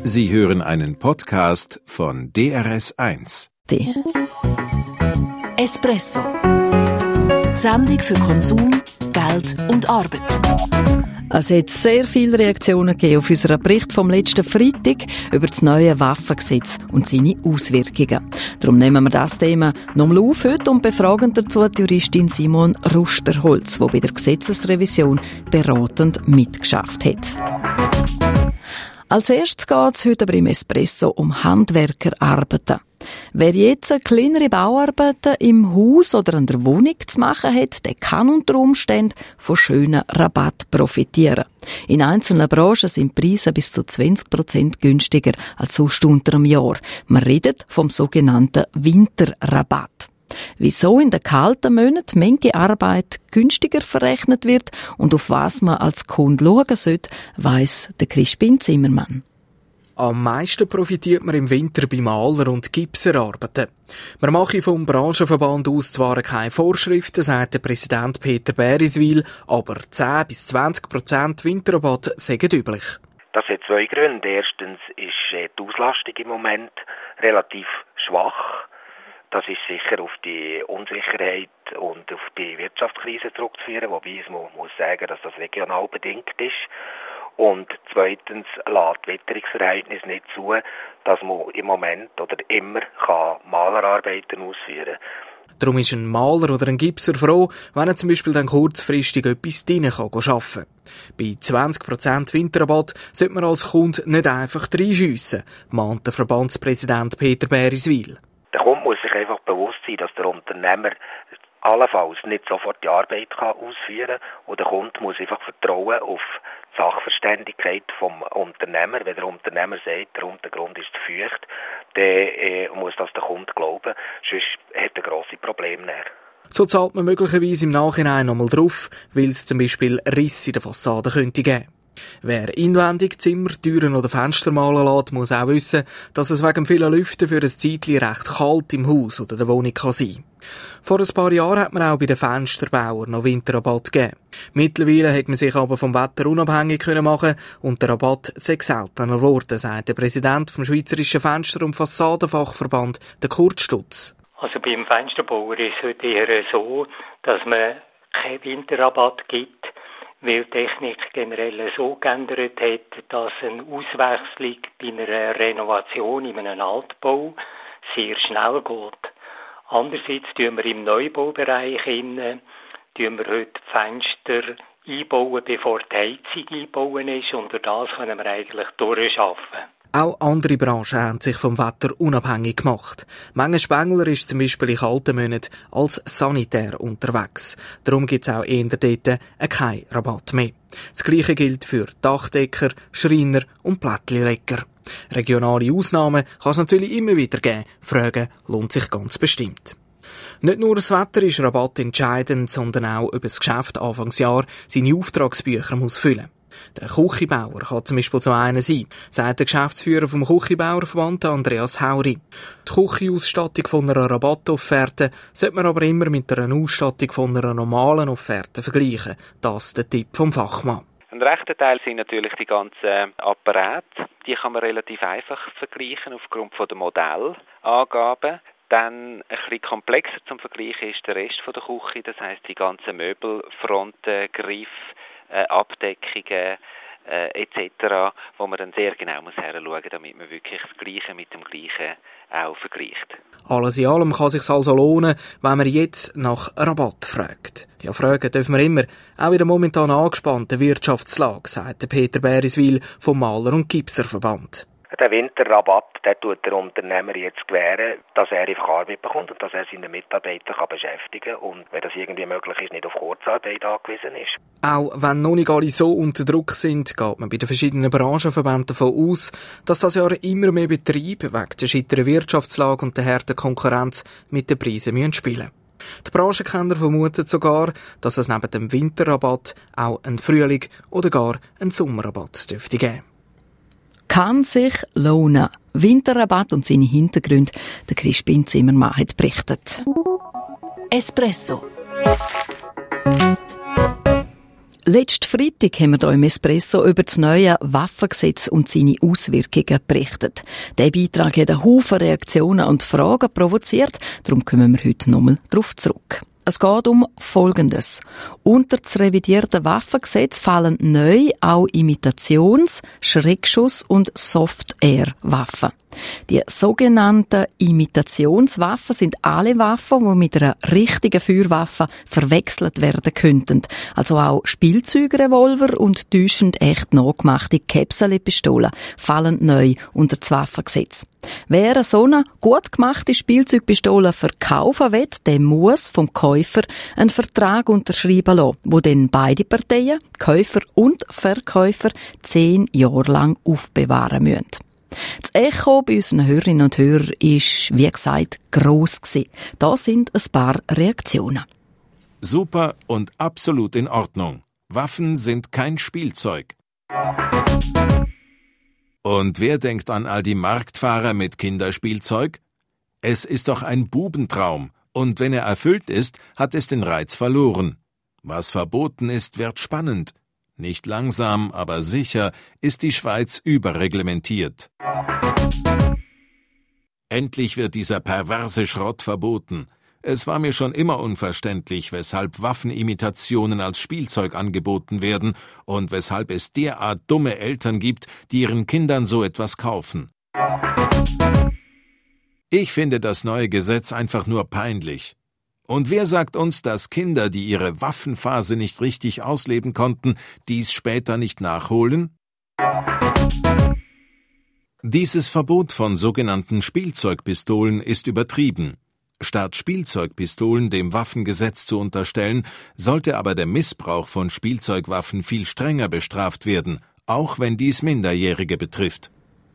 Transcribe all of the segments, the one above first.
Sie hören einen Podcast von DRS1. Espresso. Die Sendung für Konsum, Geld und Arbeit. Es hat sehr viele Reaktionen gegeben auf unseren Bericht vom letzten Freitag über das neue Waffengesetz und seine Auswirkungen. Darum nehmen wir das Thema nochmal auf heute und befragen dazu die Juristin Simon Rusterholz, die bei der Gesetzesrevision beratend mitgeschafft hat. Als erstes geht es heute aber im Espresso um Handwerkerarbeiten. Wer jetzt kleinere Bauarbeiten im Haus oder an der Wohnung zu machen hat, der kann unter Umständen von schönen Rabatt profitieren. In einzelnen Branchen sind die Preise bis zu 20% günstiger als sonst unter einem Jahr. Man redet vom sogenannten Winterrabatt. Wieso in den kalten Monaten manche Arbeit günstiger verrechnet wird und auf was man als Kunde schauen sollte, weiss der Crispin Zimmermann. Am meisten profitiert man im Winter bei Maler- und Gipserarbeiten. Man mache vom Branchenverband aus zwar keine Vorschriften, sagt der Präsident Peter Beriswil, aber 10-20% Winterrabatt seien üblich. Das hat zwei Gründe. Erstens ist die Auslastung im Moment relativ schwach. Das ist sicher auf die Unsicherheit und auf die Wirtschaftskrise zurückzuführen, wobei man muss sagen, dass das regional bedingt ist. Und zweitens lässt die Witterungsverhältnis nicht zu, dass man im Moment oder immer Malerarbeiten ausführen kann. Darum ist ein Maler oder ein Gipser froh, wenn er zum Beispiel dann kurzfristig etwas drinnen arbeiten kann. Bei 20% Winterrabatt sollte man als Kunde nicht einfach reinschiessen, mahnt der Verbandspräsident Peter Beriswil. Der Kunde muss sich einfach bewusst sein, dass der Unternehmer allenfalls nicht sofort die Arbeit ausführen kann und der Kunde muss einfach vertrauen auf die Sachverständigkeit vom Unternehmer. Wenn der Unternehmer sagt, der Untergrund ist zu feucht, dann muss das der Kunde glauben, sonst hat er grosse Probleme näher. So zahlt man möglicherweise im Nachhinein nochmal drauf, weil es zum Beispiel Risse in der Fassade könnte geben. Wer inwendig Zimmer, Türen oder Fenster malen lässt, muss auch wissen, dass es wegen vielen Lüften für ein Zeitchen recht kalt im Haus oder der Wohnung kann sein. Vor ein paar Jahren hat man auch bei den Fensterbauern noch Winterrabatt gegeben. Mittlerweile hat man sich aber vom Wetter unabhängig machen und der Rabatt sei seltener geworden, sagt der Präsident vom Schweizerischen Fenster- und Fassadenfachverband, der Kurt Stutz. Also beim Fensterbauer ist es heute eher so, dass man keinen Winterrabatt gibt, weil die Technik generell so geändert hat, dass eine Auswechslung bei einer Renovation in einem Altbau sehr schnell geht. Andererseits tun wir im Neubaubereich heute die Fenster einbauen, bevor die Heizung eingebaut ist, und durch das können wir eigentlich durcharbeiten. Auch andere Branchen haben sich vom Wetter unabhängig gemacht. Manche Spengler ist zum Beispiel in kalten Monaten als Sanitär unterwegs. Darum gibt es auch eher dort keinen Rabatt mehr. Das Gleiche gilt für Dachdecker, Schreiner und Plättchenleger. Regionale Ausnahmen kann es natürlich immer wieder geben. Fragen lohnt sich ganz bestimmt. Nicht nur das Wetter ist Rabatt entscheidend, sondern auch, ob das Geschäft Anfangsjahr seine Auftragsbücher muss füllen. Der Küchenbauer kann zum Beispiel so einer sein, sagt der Geschäftsführer vom Küchenbauerverband Andreas Hauri. Die Küchenausstattung von einer Rabattofferte sollte man aber immer mit einer Ausstattung von einer normalen Offerte vergleichen. Das ist der Tipp vom Fachmann. Ein rechter Teil sind natürlich die ganzen Apparate. Die kann man relativ einfach vergleichen aufgrund der Modellangaben. Dann ein bisschen komplexer zum Vergleichen ist der Rest der Küche, das heisst die ganzen Möbel, Fronten, Griffe, Abdeckungen etc., wo man dann sehr genau hinschauen muss, damit man wirklich das Gleiche mit dem Gleichen auch vergleicht. Alles in allem kann es sich also lohnen, wenn man jetzt nach Rabatt fragt. Ja, fragen dürfen wir immer, auch in der momentan angespannten Wirtschaftslage, sagt Peter Beriswil vom Maler- und Gipserverband. Der Winterrabatt, der tut der Unternehmer jetzt gewähren, dass er einfach Arbeit bekommt und dass er seine Mitarbeiter beschäftigen kann und, wenn das irgendwie möglich ist, nicht auf Kurzarbeit angewiesen ist. Auch wenn noch nicht alle so unter Druck sind, geht man bei den verschiedenen Branchenverbänden davon aus, dass das Jahr immer mehr Betriebe wegen der scheiteren Wirtschaftslage und der harten Konkurrenz mit den Preisen spielen müssen. Die Branchenkenner vermuten sogar, dass es neben dem Winterrabatt auch einen Frühling oder gar einen Sommerrabatt dürfte geben. Kann sich lohnen. Winterrabatt und seine Hintergründe, der Crispin Zimmermann hat berichtet. Espresso. Letzten Freitag haben wir hier im Espresso über das neue Waffengesetz und seine Auswirkungen berichtet. Dieser Beitrag hat einen Haufen Reaktionen und Fragen provoziert, darum kommen wir heute nochmal darauf zurück. Es geht um Folgendes. Unter das revidierte Waffengesetz fallen neu auch Imitations-, Schreckschuss- und Soft-Air-Waffen. Die sogenannten Imitationswaffen sind alle Waffen, die mit einer richtigen Feuerwaffe verwechselt werden könnten. Also auch Spielzeugrevolver und täuschend echt nachgemachte Käpsele-Pistolen fallen neu unter das Waffengesetz. Wer so eine gut gemachte Spielzeugpistole verkaufen will, der muss vom Käufer einen Vertrag unterschreiben lassen, wo dann beide Parteien, Käufer und Verkäufer, 10 Jahre lang aufbewahren müssen. Das Echo bei unseren Hörerinnen und Hörern war, wie gesagt, gross gewesen. Da sind ein paar Reaktionen. Super und absolut in Ordnung. Waffen sind kein Spielzeug. Und wer denkt an all die Marktfahrer mit Kinderspielzeug? Es ist doch ein Bubentraum. Und wenn er erfüllt ist, hat es den Reiz verloren. Was verboten ist, wird spannend. Nicht langsam, aber sicher ist die Schweiz überreglementiert. Endlich wird dieser perverse Schrott verboten. Es war mir schon immer unverständlich, weshalb Waffenimitationen als Spielzeug angeboten werden und weshalb es derart dumme Eltern gibt, die ihren Kindern so etwas kaufen. Ich finde das neue Gesetz einfach nur peinlich. Und wer sagt uns, dass Kinder, die ihre Waffenphase nicht richtig ausleben konnten, dies später nicht nachholen? Dieses Verbot von sogenannten Spielzeugpistolen ist übertrieben. Statt Spielzeugpistolen dem Waffengesetz zu unterstellen, sollte aber der Missbrauch von Spielzeugwaffen viel strenger bestraft werden, auch wenn dies Minderjährige betrifft.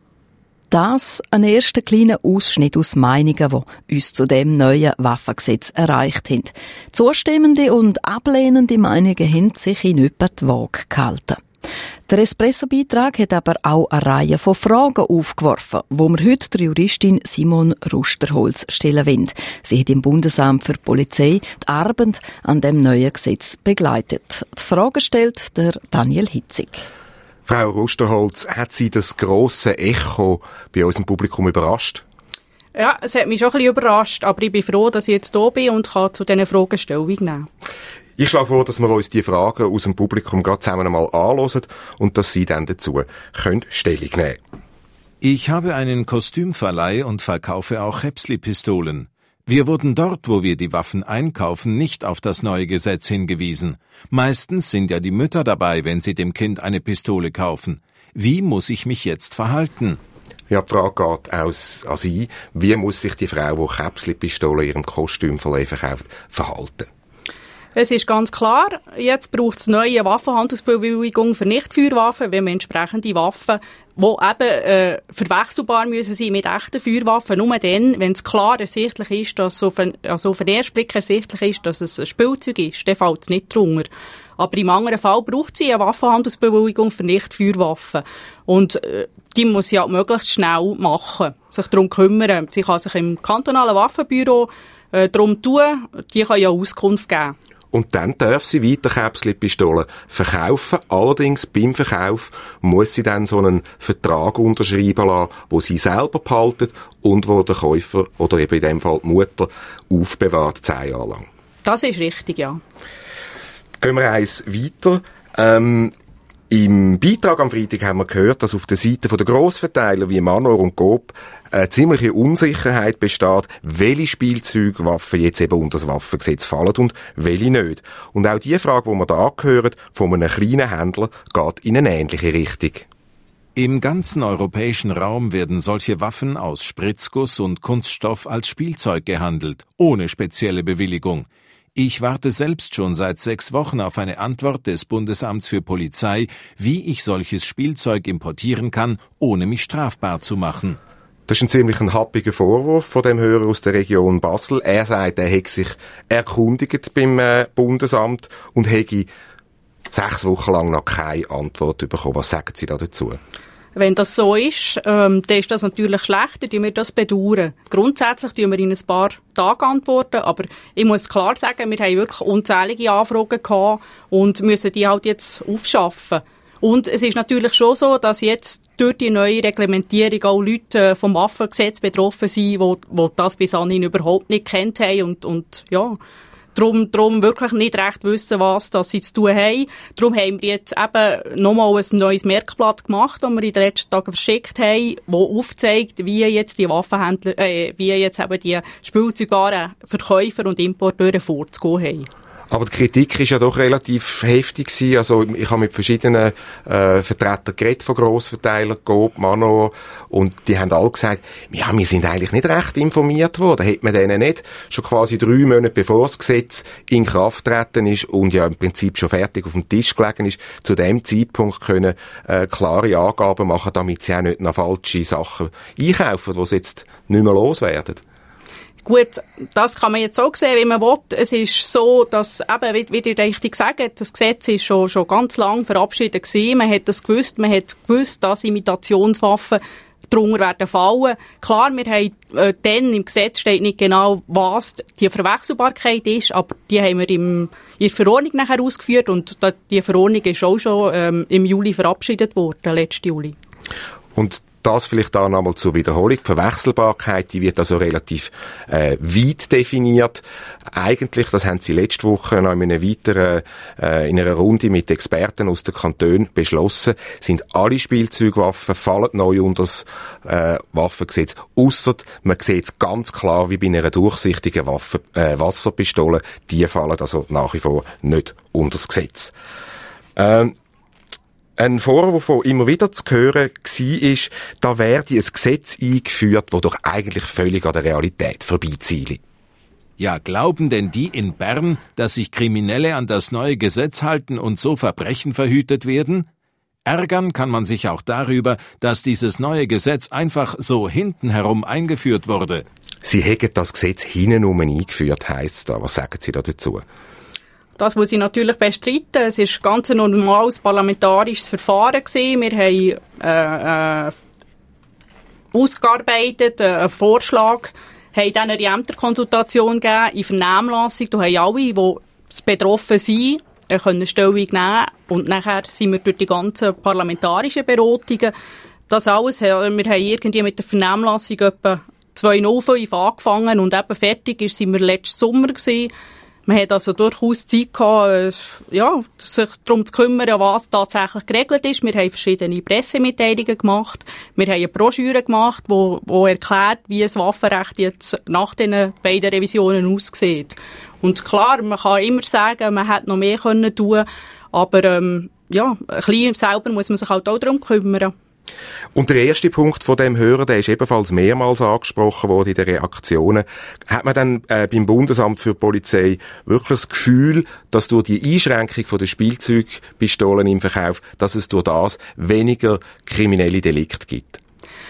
Das ein erster kleiner Ausschnitt aus Meinungen, die uns zu dem neuen Waffengesetz erreicht haben. Zustimmende und ablehnende Meinungen haben sich in etwa die Waage gehalten. Der Espresso-Beitrag hat aber auch eine Reihe von Fragen aufgeworfen, wo wir heute der Juristin Simon Rusterholz stellen wollen. Sie hat im Bundesamt für Polizei die Arbeit an dem neuen Gesetz begleitet. Die Frage stellt der Daniel Hitzig. Frau Rusterholz, hat Sie das grosse Echo bei unserem Publikum überrascht? Ja, es hat mich schon ein bisschen überrascht, aber ich bin froh, dass ich jetzt hier bin und kann zu diesen Fragen Stellung nehmen. Ich schlage vor, dass wir uns die Fragen aus dem Publikum gerade zusammen einmal anhören und dass Sie dann dazu Stellung nehmen können. Ich habe einen Kostümverleih und verkaufe auch Häpsli-Pistolen. Wir wurden dort, wo wir die Waffen einkaufen, nicht auf das neue Gesetz hingewiesen. Meistens sind ja die Mütter dabei, wenn sie dem Kind eine Pistole kaufen. Wie muss ich mich jetzt verhalten? Ja, die Frage geht an Sie. Wie muss sich die Frau, die Käpsli-Pistole in ihrem Kostümverleih verkauft, verhalten? Es ist ganz klar, jetzt braucht es neue Waffenhandelsbewilligung für Nichtfeuerwaffen, wenn man entsprechende Waffen, die eben verwechselbar müssen sein mit echten Feuerwaffen, nur dann, wenn es klar ersichtlich ist, dass auf den ersten Blick ersichtlich ist, dass es ein Spielzeug ist, dann fällt es nicht drunter. Aber im anderen Fall braucht sie eine Waffenhandelsbewilligung für Nichtfeuerwaffen. Und die muss sie halt möglichst schnell machen, sich darum kümmern. Sie kann sich im kantonalen Waffenbüro darum tun, die kann ja Auskunft geben. Und dann darf sie weiter Käpsli-Pistolen verkaufen. Allerdings beim Verkauf muss sie dann so einen Vertrag unterschreiben lassen, wo sie selber behalten und wo der Käufer oder eben in dem Fall die Mutter aufbewahrt 10 Jahre lang. Das ist richtig, ja. Gehen wir eins weiter. Im Beitrag am Freitag haben wir gehört, dass auf der Seite der Grossverteiler wie Manor und Coop eine ziemliche Unsicherheit besteht, welche Spielzeugwaffen jetzt eben unter das Waffengesetz fallen und welche nicht. Und auch die Frage, die wir da gehört, von einem kleinen Händler, geht in eine ähnliche Richtung. Im ganzen europäischen Raum werden solche Waffen aus Spritzguss und Kunststoff als Spielzeug gehandelt, ohne spezielle Bewilligung. Ich warte selbst schon seit 6 Wochen auf eine Antwort des Bundesamts für Polizei, wie ich solches Spielzeug importieren kann, ohne mich strafbar zu machen. Das ist ein ziemlich happiger Vorwurf von dem Hörer aus der Region Basel. Er sagt, er hätte sich erkundigt beim Bundesamt und hätte 6 Wochen lang noch keine Antwort bekommen. Was sagen Sie da dazu? Wenn das so ist, dann ist das natürlich schlecht, dann tun wir das bedauern. Grundsätzlich tun wir in ein paar Tagen antworten, aber ich muss klar sagen, wir haben wirklich unzählige Anfragen gehabt und müssen die halt jetzt aufschaffen. Und es ist natürlich schon so, dass jetzt durch die neue Reglementierung auch Leute vom Waffengesetz betroffen sind, die das bis anhin überhaupt nicht gekannt haben und ja, Drum wirklich nicht recht wissen, was das sie zu tun haben. Darum haben wir jetzt eben nochmal ein neues Merkblatt gemacht, das wir in den letzten Tagen verschickt haben, das aufzeigt, wie jetzt die Waffenhändler, wie jetzt eben die Spielzeugwaren Verkäufer und Importeure vorzugehen haben. Aber die Kritik ist ja doch relativ heftig gewesen. Also ich habe mit verschiedenen Vertretern geredet von Grossverteilern, Coop, Manor, und die haben alle gesagt, ja, wir sind eigentlich nicht recht informiert worden. Hätte man denen nicht schon quasi 3 Monate bevor das Gesetz in Kraft treten ist und ja im Prinzip schon fertig auf dem Tisch gelegen ist, zu dem Zeitpunkt können klare Angaben machen, damit sie auch nicht noch falsche Sachen einkaufen, die sie jetzt nicht mehr loswerden. Gut, das kann man jetzt auch sehen, wie man will. Es ist so, dass eben, wie ihr richtig sagt, das Gesetz ist schon ganz lang verabschiedet gewesen. Man hat das gewusst, dass Imitationswaffen darunter werden fallen. Klar, wir haben, dann im Gesetz steht nicht genau, was die Verwechselbarkeit ist, aber die haben wir in der Verordnung nachher ausgeführt und die Verordnung ist auch schon im Juli verabschiedet worden, letzten Juli. Und das vielleicht da nochmal zur Wiederholung. Die Verwechselbarkeit, die wird also relativ weit definiert. Eigentlich, das haben sie letzte Woche noch in einer weiteren, in einer Runde mit Experten aus den Kantonen beschlossen, sind alle Spielzeugwaffen fallen neu unter das Waffengesetz. Ausser, man sieht es ganz klar, wie bei einer durchsichtigen Wasserpistole, die fallen also nach wie vor nicht unter das Gesetz. Ein Vorwurf, der immer wieder zu hören war, da werde ein Gesetz eingeführt, das doch eigentlich völlig an der Realität vorbeiziele. Ja, glauben denn die in Bern, dass sich Kriminelle an das neue Gesetz halten und so Verbrechen verhütet werden? Ärgern kann man sich auch darüber, dass dieses neue Gesetz einfach so hinten herum eingeführt wurde. Sie hätten das Gesetz hintenrum eingeführt, heisst es da. Was sagen Sie da dazu? Das muss ich natürlich bestreiten. Es war ganz ein normales parlamentarisches Verfahren gewesen. Wir haben ausgearbeitet, einen Vorschlag, haben dann eine Ämterkonsultation gegeben, in Vernehmlassung. Da haben alle, die betroffen sind, können Stellung nehmen. Und nachher sind wir durch die ganzen parlamentarischen Beratungen. Das alles, wir haben irgendwie mit der Vernehmlassung etwa 2005 angefangen und eben fertig sind wir letzten Sommer gewesen. Man hat also durchaus Zeit gehabt, sich darum zu kümmern, was tatsächlich geregelt ist. Wir haben verschiedene Pressemitteilungen gemacht. Wir haben eine Broschüre gemacht, die erklärt, wie das Waffenrecht jetzt nach den beiden Revisionen aussieht. Und klar, man kann immer sagen, man hätte noch mehr tun können, aber ein bisschen selber muss man sich halt auch darum kümmern. Und der erste Punkt von dem Hörer, der ist ebenfalls mehrmals angesprochen worden in den Reaktionen. Hat man dann beim Bundesamt für Polizei wirklich das Gefühl, dass durch die Einschränkung von den Spielzeugpistolen im Verkauf, dass es durch das weniger kriminelle Delikte gibt?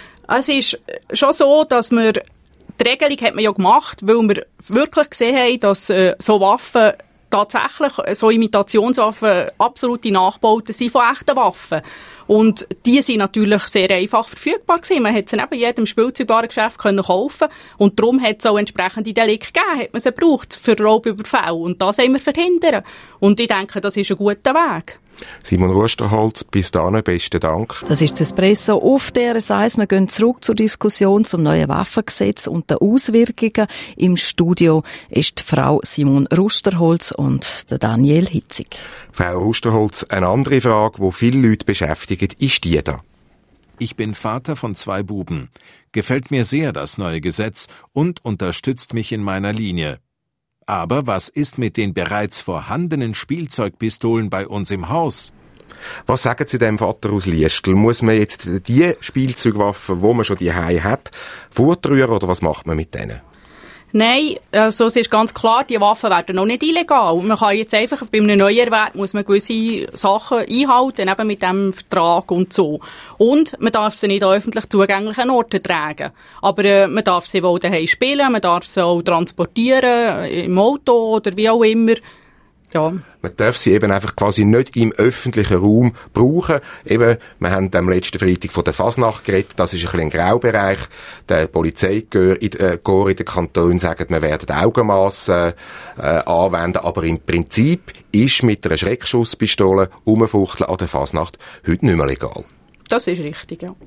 Es ist schon so, dass die Regelung hat man ja gemacht, weil wir wirklich gesehen haben, dass so Waffen tatsächlich, so Imitationswaffen, absolute Nachbauten sind von echten Waffen. Und die sind natürlich sehr einfach verfügbar gewesen. Man hätte sie neben jedem Spielzeugwarengeschäft kaufen können. Und darum hat es auch entsprechende Delikte gegeben, hat man sie gebraucht für Raubüberfälle. Und das wollen wir verhindern. Und ich denke, das ist ein guter Weg. Simon Rusterholz, bis dahin besten Dank. Das ist das Espresso auf DRS 1. Wir gehen zurück zur Diskussion zum neuen Waffengesetz und den Auswirkungen. Im Studio ist die Frau Simon Rusterholz und der Daniel Hitzig. Frau Rusterholz, eine andere Frage, die viele Leute beschäftigt, ist die da. Ich bin Vater von 2 Buben. Gefällt mir sehr das neue Gesetz und unterstützt mich in meiner Linie. Aber was ist mit den bereits vorhandenen Spielzeugpistolen bei uns im Haus? Was sagen Sie dem Vater aus Liestel? Muss man jetzt die Spielzeugwaffen, die man schon daheim hat, fortrühren oder was macht man mit denen? Nein, also es ist ganz klar, die Waffen werden noch nicht illegal. Man kann jetzt einfach, bei einem Neuerwerb muss man gewisse Sachen einhalten, eben mit dem Vertrag und so. Und man darf sie nicht an öffentlich zugänglichen Orten tragen. Aber man darf sie wohl daheim spielen, man darf sie auch transportieren, im Auto oder wie auch immer. Ja. Man darf sie eben einfach quasi nicht im öffentlichen Raum brauchen. Eben, wir haben am letzten Freitag von der Fasnacht geredet. Das ist ein bisschen ein Graubereich. Der Polizeikorps in den Kantonen sagt, wir werden Augenmaß anwenden. Aber im Prinzip ist mit einer Schreckschusspistole rumfuchteln an der Fasnacht heute nicht mehr legal. Das ist richtig, ja.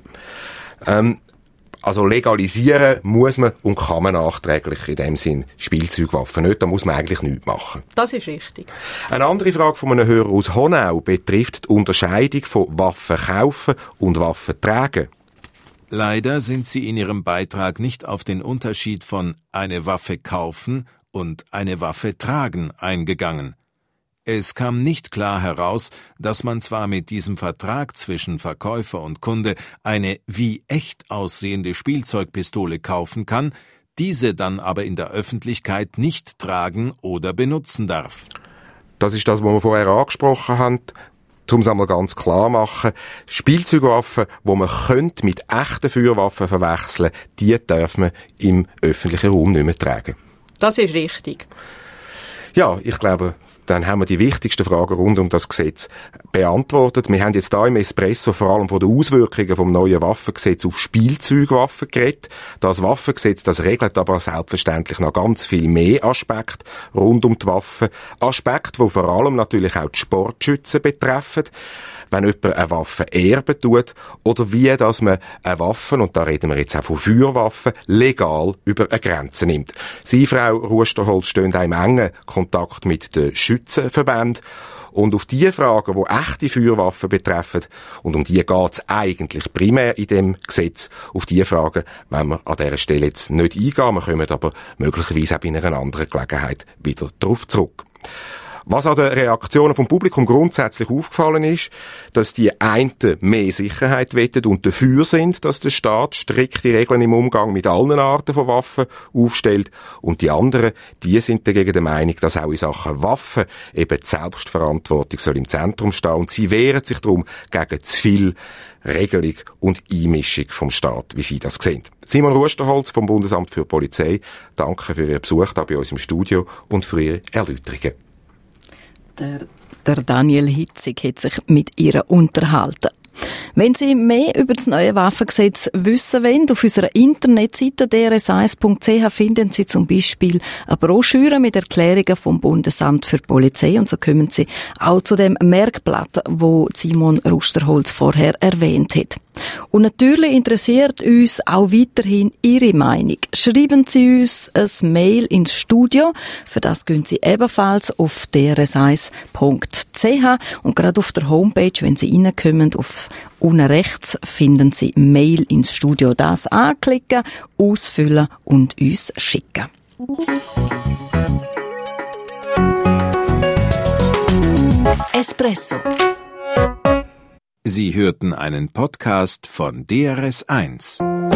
Also legalisieren muss man und kann man nachträglich in dem Sinn Spielzeugwaffen nicht. Da muss man eigentlich nichts machen. Das ist richtig. Eine andere Frage von einem Hörer aus Honau betrifft die Unterscheidung von Waffen kaufen und Waffen tragen. Leider sind Sie in Ihrem Beitrag nicht auf den Unterschied von eine Waffe kaufen und eine Waffe tragen eingegangen. Es kam nicht klar heraus, dass man zwar mit diesem Vertrag zwischen Verkäufer und Kunde eine wie echt aussehende Spielzeugpistole kaufen kann, diese dann aber in der Öffentlichkeit nicht tragen oder benutzen darf. Das ist das, was wir vorher angesprochen haben. Um es einmal ganz klar machen, Spielzeugwaffen, die man mit echten Feuerwaffen verwechseln könnte, die darf man im öffentlichen Raum nicht mehr tragen. Das ist richtig. Ja, ich glaube, dann haben wir die wichtigsten Fragen rund um das Gesetz beantwortet. Wir haben jetzt da im Espresso vor allem von den Auswirkungen vom neuen Waffengesetz auf Spielzeugwaffen geredet. Das Waffengesetz, das regelt aber selbstverständlich noch ganz viel mehr Aspekte rund um die Waffen. Aspekte, die vor allem natürlich auch die Sportschützen betreffen. Wenn jemand eine Waffe erben tut oder wie, dass man eine Waffe, und da reden wir jetzt auch von Feuerwaffen, legal über eine Grenze nimmt. Sie, Frau Rusterholz, stehen auch im engen Kontakt mit den Schützenverbänden. Und auf die Fragen, die echte Feuerwaffen betreffen, und um die geht es eigentlich primär in dem Gesetz, auf die Fragen wollen wir an dieser Stelle jetzt nicht eingehen. Wir kommen aber möglicherweise auch bei einer anderen Gelegenheit wieder darauf zurück. Was an den Reaktionen vom Publikum grundsätzlich aufgefallen ist, dass die einen mehr Sicherheit wettet und dafür sind, dass der Staat strikte Regeln im Umgang mit allen Arten von Waffen aufstellt, und die anderen, die sind dagegen der Meinung, dass auch in Sachen Waffen eben die Selbstverantwortung soll im Zentrum stehen, und sie wehren sich darum gegen zu viel Regelung und Einmischung vom Staat, wie Sie das sehen. Simon Rusterholz vom Bundesamt für Polizei, danke für Ihren Besuch hier bei uns im Studio und für Ihre Erläuterungen. Der Daniel Hitzig hat sich mit ihr unterhalten. Wenn Sie mehr über das neue Waffengesetz wissen wollen, auf unserer Internetseite drs1.ch finden Sie zum Beispiel eine Broschüre mit Erklärungen vom Bundesamt für Polizei, und so kommen Sie auch zu dem Merkblatt, wo Simon Rusterholz vorher erwähnt hat. Und natürlich interessiert uns auch weiterhin Ihre Meinung. Schreiben Sie uns ein Mail ins Studio. Für das gehen Sie ebenfalls auf drs1.ch und gerade auf der Homepage, wenn Sie reinkommen, auf unten rechts finden Sie Mail ins Studio. Das anklicken, ausfüllen und uns schicken. Espresso. Sie hörten einen Podcast von DRS1.